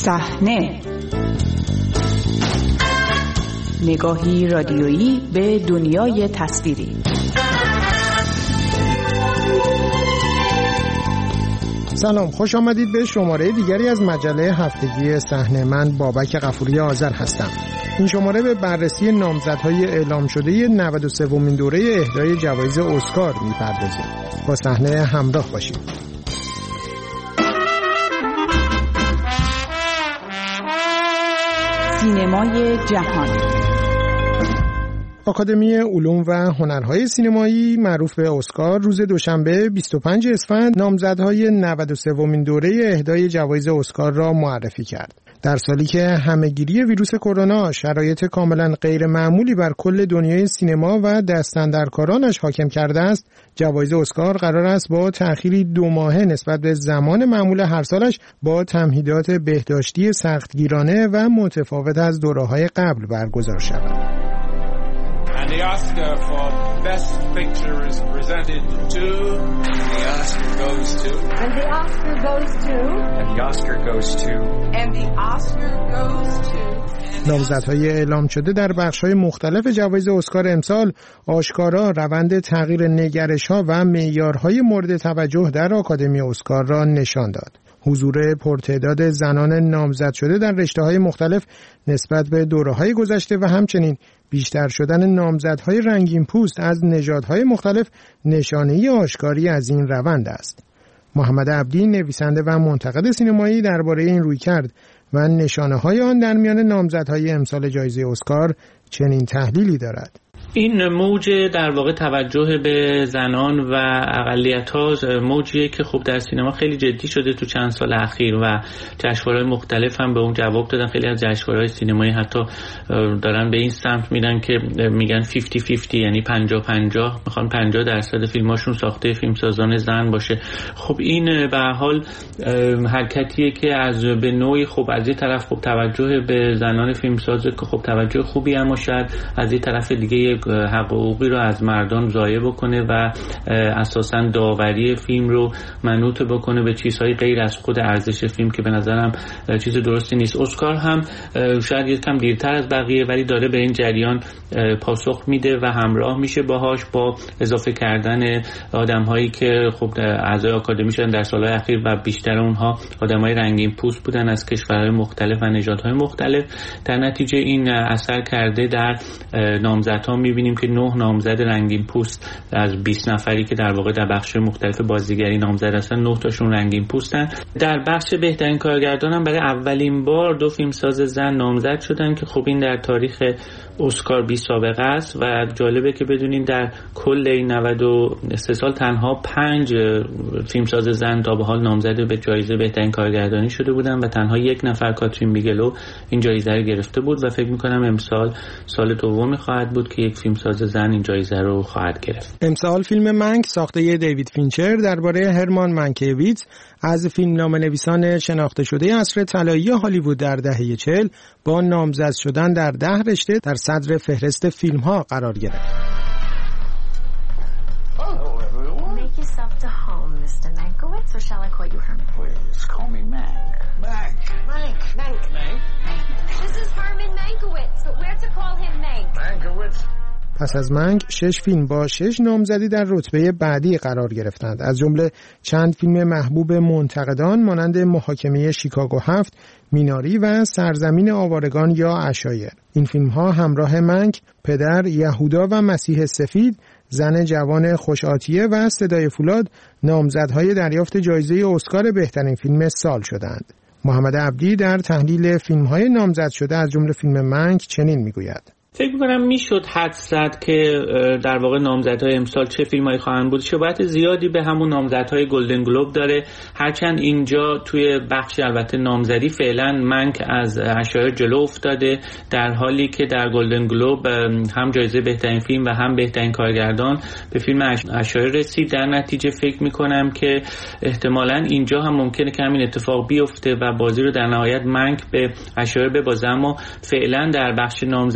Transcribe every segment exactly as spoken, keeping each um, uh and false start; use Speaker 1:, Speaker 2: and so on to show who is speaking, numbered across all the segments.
Speaker 1: صحنه، نگاهی رادیویی به دنیای تصویری.
Speaker 2: سلام، خوش آمدید به شماره دیگری از مجله هفتگی صحنه. من بابک غفوری آذر هستم. این شماره به بررسی نامزدهای اعلام شده نود و سومین دوره اهدای جوایز اسکار می‌پردازیم. با صحنه همراه باشید.
Speaker 1: سینمای جهان.
Speaker 2: آکادمی علوم و هنرهای سینمایی معروف به اسکار روز دوشنبه بیست و پنج اسفند نامزدهای نود و سومین دوره اهدای جوایز اسکار را معرفی کرد. در سالی که همه‌گیری ویروس کرونا شرایط کاملا غیر معمولی بر کل دنیای سینما و دستاندرکارانش حاکم کرده است، جوایز اسکار قرار است با تأخیری دو ماهه نسبت به زمان معمول هر سالش با تمهیدات بهداشتی سختگیرانه و متفاوت از دوره‌های قبل برگزار شود.
Speaker 3: And the Oscar for Best Picture is presented to... And the Oscar goes to...
Speaker 4: And the Oscar goes to...
Speaker 3: And the Oscar goes to...
Speaker 4: And the Oscar goes to...
Speaker 2: نامزدهای اعلام شده در بخش‌های مختلف جوایز اسکار امسال آشکارا روند تغییر نگرش‌ها و معیارهای مورد توجه در آکادمی اسکار را نشان داد. حضور پرتعداد زنان نامزد شده در رشته‌های مختلف نسبت به دوره‌های گذشته و همچنین بیشتر شدن نامزدهای رنگین پوست از نژادهای مختلف نشانه‌ای آشکاری از این روند است. محمد عبدی، نویسنده و منتقد سینمایی، درباره این رویکرد و نشانه‌های آن در میان نامزدهای امسال جایزه اسکار چنین تحلیلی دارد.
Speaker 5: این موج در واقع توجه به زنان و اقلیت‌ها موجیه که خب در سینما خیلی جدی شده تو چند سال اخیر و جشنواره‌های مختلف هم به اون جواب دادن. خیلی از جشنواره‌های سینمایی حتی دارن به این سمت میرن که میگن پنجاه پنجاه، یعنی پنجاه پنجاه میخوان پنجاه درصد فیلماشون ساخته فیلمسازان زن باشه. خب این به هر حال حرکتیه که از به نوعی خب از این طرف خب توجه به زنان فیلمساز که خب توجه خوبی، اما شاید از این طرف دیگه حق حقوقی رو از مردم ضایع بکنه و اساساً داوری فیلم رو منوط بکنه به چیزهای غیر از خود ارزش فیلم که به نظرم چیز درستی نیست. اسکار هم شاید یکم دیرتر از بقیه ولی داره به این جریان پاسخ میده و همراه میشه باهاش با اضافه کردن آدم‌هایی که خب اعضای آکادمی شدن در سال‌های اخیر و بیشتر اونها آدم‌های رنگین پوست بودن از کشورهای مختلف و نژادهای مختلف. در نتیجه این اثر کرده در نامزدها. می‌بینیم که نه نامزد رنگین پوست از بیست نفری که در واقع در بخش مختلف بازیگری نامزد هستن، نه تاشون رنگین پوستن. در بخش بهترین کارگردان هم برای اولین بار دو فیلمساز زن نامزد شدن که خب این در تاریخ اسکار بی سابقه است و جالبه که بدونین در کل این نود و سه سال تنها پنج فیلمساز زن تا به حال نامزد به جایزه بهترین کارگردانی شده بودن و تنها یک نفر، کاترین بیگلو، این جایزه رو گرفته بود و فکر می‌کنم امسال سال دومی خواهد بود که یک فیلمساز زن این جایزه رو خواهد گرفت.
Speaker 2: امسال فیلم منک ساخته دیوید فینچر درباره هرمان منکیویتز از فیلمنامه‌نویسان شناخته شده عصر طلایی هالیوود در دهه چهل با نامزد شدن در ده رشته در صدر فهرست فیلم‌ها قرار گرفت.
Speaker 6: Make yourself to home, mister Mankiewicz, or shall I call you Herman?
Speaker 3: Please call me Mank. Mank.
Speaker 6: Mank. Mank.
Speaker 3: Mank.
Speaker 6: This is Herman Mankiewicz, but we're to call him Mank.
Speaker 3: Mankiewicz.
Speaker 2: پس از منک شش فیلم با شش نامزدی در رتبه بعدی قرار گرفتند، از جمله چند فیلم محبوب منتقدان مانند محاکمه شیکاگو هفت، میناری و سرزمین آوارگان یا عشایر. این فیلم ها همراه منک، پدر، یهودا و مسیح سفید، زن جوان خوش‌آتیه و صدای فولاد نامزدهای دریافت جایزه اسکار بهترین فیلم سال شدند. محمد عبدی در تحلیل فیلم‌های نامزد شده از جمله فیلم منک چنین میگوید:
Speaker 5: فکر می‌کنم میشد حدس زد که در واقع نامزدهای امسال چه فیلمایی خواهند بود. شباهت زیادی به همون نامزدهای گلدن گلوب داره، هرچند اینجا توی بخش البته نامزدی فعلا منک از عشایر جلو افتاده، در حالی که در گلدن گلوب هم جایزه بهترین فیلم و هم بهترین کارگردان به فیلم عشایر رسید. در نتیجه فکر می‌کنم که احتمالاً اینجا هم ممکنه که همین اتفاق بیفته و بازی رو در نهایت منک به عشایر ببازه، اما فعلا در بخش نامزدی جلو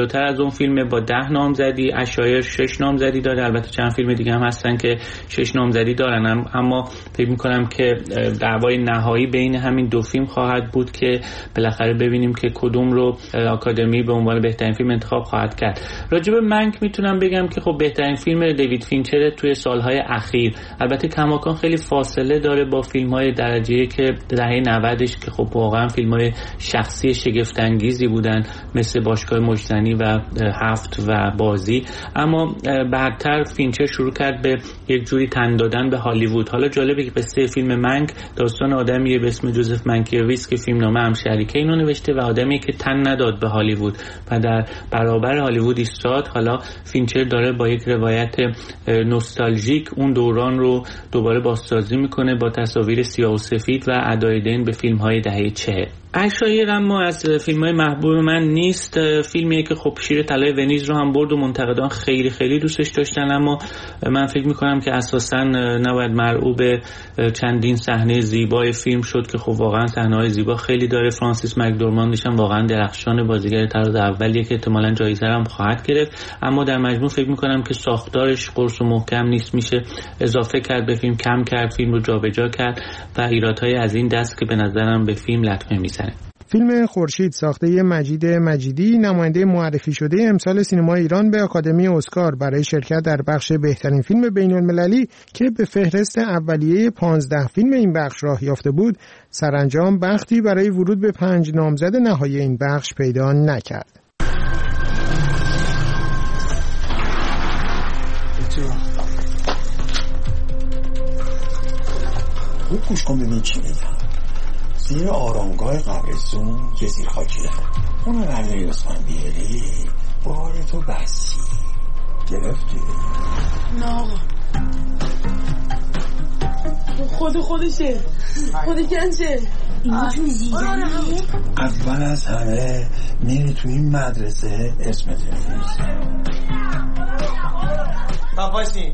Speaker 5: جلوتر از اون فیلم با ده نامزدی. عشایر شش نامزدی داره، البته چند فیلم دیگه هم هستن که شش نامزدی دارن، اما فکر می‌کنم که دعوای نهایی بین همین دو فیلم خواهد بود که بالاخره ببینیم که کدوم رو آکادمی به عنوان بهترین فیلم انتخاب خواهد کرد. راجب منک میتونم بگم که خب بهترین فیلم دیوید فینچر توی سالهای اخیر. البته کماکان خیلی فاصله داره با فیلم‌های درجه‌ای که دهه نودش که خب واقعا فیلم‌های شخصی شگفت انگیزی بودن مثل باشگاه مجتنی و هفت و بازی، اما بعدتر فینچر شروع کرد به یک جوری تن دادن به هالیوود. حالا جالبه که قصه فیلم منک داستان آدمیه به اسم جوزف منکیویچ که فیلمنامه هم شریکه اینو نوشته و آدمی که تن نداد به هالیوود و در برابر هالیوود ایستاد. حالا فینچر داره با یک روایت نوستالژیک اون دوران رو دوباره بازسازی میکنه با تصاویر سیاه و سفید و ادای دین به فیلم‌های دهه چهل. عشایر اما از فیلم‌های محبوب من نیست. فیلمیه که خب شیر طلای ونیز رو هم برد و منتقدان خیلی خیلی دوستش داشتن، اما من فکر می‌کنم که اساساً نباید مرعوب چندین صحنه زیبای فیلم شد که خب واقعاً صحنه‌های زیبا خیلی داره. فرانسیس مکدورماندش هم واقعاً درخشان، بازیگر طراز اولیه که احتمالاً جایزه هم خواهد گرفت، اما در مجموع فکر می‌کنم که ساختارش قرص و محکم نیست، میشه اضافه کرد به فیلم، کم کرد، فیلم رو جابجا کرد و ایرادهای از این دست که به نظرم به فیلم لطمه می‌زنه.
Speaker 2: فیلم خورشید ساخته مجید مجیدی نماینده معرفی شده امسال سینما ایران به آکادمی اسکار برای شرکت در بخش بهترین فیلم بین‌المللی که به فهرست اولیه پانزده فیلم این بخش راه یافته بود، سرانجام بختی برای ورود به پنج نامزد نهایی این بخش پیدا نکرد.
Speaker 7: خوب گوش کن ببین چی میگم. زیر آرامگاه قبرستون یه زیرخاکیه، اونو برمی اسفن بیاری بار تو بسی گرفتی؟
Speaker 8: نه آقا خود خودشه خود کنچه
Speaker 7: اینو تو زیرخاکیه. اول از همه میری تو این مدرسه اسمت نویس.
Speaker 2: باباشی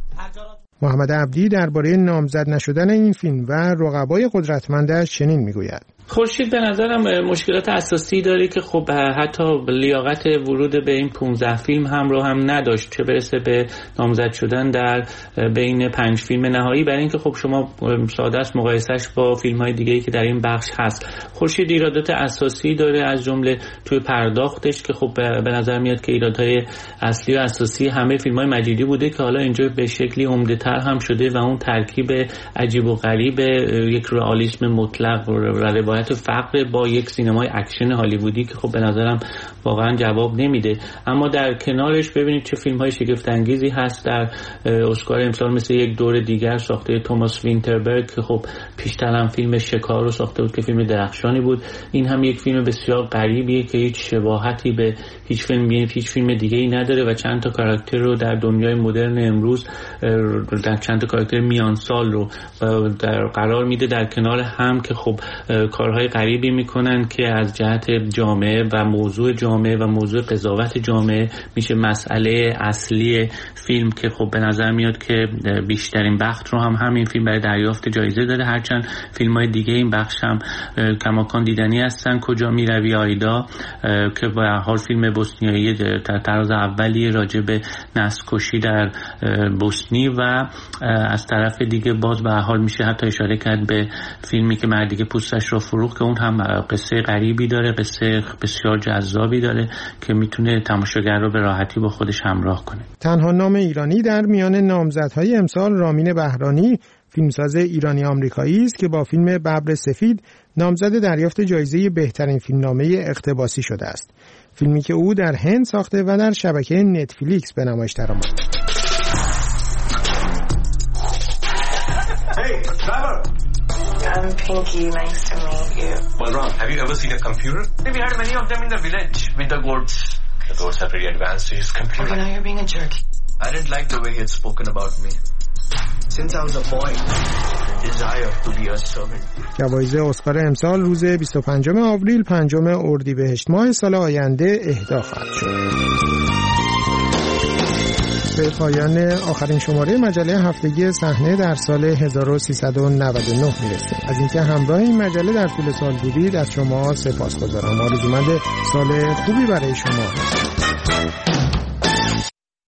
Speaker 2: محمد عبدی درباره نامزد نشدن این فیلم و رقبای قدرتمندش چنین میگوید:
Speaker 5: خورشید به نظرم مشکلات اساسی داره که خب حتی لیاقت ورود به این پانزده فیلم هم رو هم نداشت، چه برسه به نامزد شدن در بین پنج فیلم نهایی، برای اینکه خب شما ساده است مقایسهش با فیلم‌های دیگه‌ای که در این بخش هست. خورشید ایرادات اساسی داره، از جمله توی پرداختش که خب به نظر میاد که ایرادهای اصلی و اساسی همه فیلم‌های مجیدی بوده که حالا اینجا به شکلی عمده‌تر هم شده و اون ترکیب عجیب و غریب یک رئالیسم مطلق و روایت فقر با یک سینمای اکشن هالیوودی که خب به نظرم واقعا جواب نمیده. اما در کنارش ببینید چه فیلم‌های شگفت انگیزی هست در اسکار امسال، مثل یک دور دیگر ساخته توماس وینتربرگ که خب پیشتر هم فیلم شکار رو ساخته بود که فیلم درخشانی بود. این هم یک فیلم بسیار غریبیه که هیچ شباهتی به هیچ فیلم هیچ فیلم دیگه‌ای نداره و چند تا کاراکتر رو در دنیای مدرن امروز در چند تا کاراکتر میان سال رو در قرار میده در کنار هم که خب کارهای غریبی میکنن که از جهت جامعه و موضوع جامعه و موضوع قضاوت جامعه میشه مسئله اصلی فیلم که خب به نظر میاد که بیشترین بخت رو هم همین فیلم برای دریافت جایزه داره، هرچند فیلم‌های دیگه این بخش هم کماکان دیدنی هستن. کجا میروی آیدا که به هر حال فیلم بوسنیایی طراز اولیه راجع به نسل‌کشی در بوسنی و از طرف دیگه باز به هر حال میشه حتی اشاره کرد به فیلمی که مردی پوستش رو فروخت که اون هم قصه غریبی داره، قصه بسیار جذابی داره که میتونه تماشاگر رو به راحتی با خودش همراه کنه.
Speaker 2: تنها نام ایرانی در میان نامزدهای امسال رامین بهرانی، فیلمساز ایرانی آمریکایی است که با فیلم ببر سفید نامزد دریافت جایزه بهترین فیلمنامه اقتباسی شده است. فیلمی که او در هند ساخته و در شبکه نتفلیکس به نمایش درآمد.
Speaker 9: Hey, Baba.
Speaker 6: I'm Pinky. Nice to meet you.
Speaker 9: Well, Ron, have you ever seen a computer? We had many of them in the village with the goats. The goats are pretty advanced to his computer.
Speaker 6: Okay, now you're being a jerk.
Speaker 9: I didn't like the way he had spoken about me. Since I was a boy, the desire to be a servant.
Speaker 2: جوایز اسکار امسال روز بیست و پنجم آوریل پنجم اردیبهشت ماه سال آینده اهدا خواهد شد. به پایان آخرین شماره مجله هفتگی صحنه در سال هزار و سیصد و نود و نه میرسیم. از اینکه همراه این مجله در طول سال بودید از شما سپاسگزارم. آرزومند سال خوبی برای شما هستم.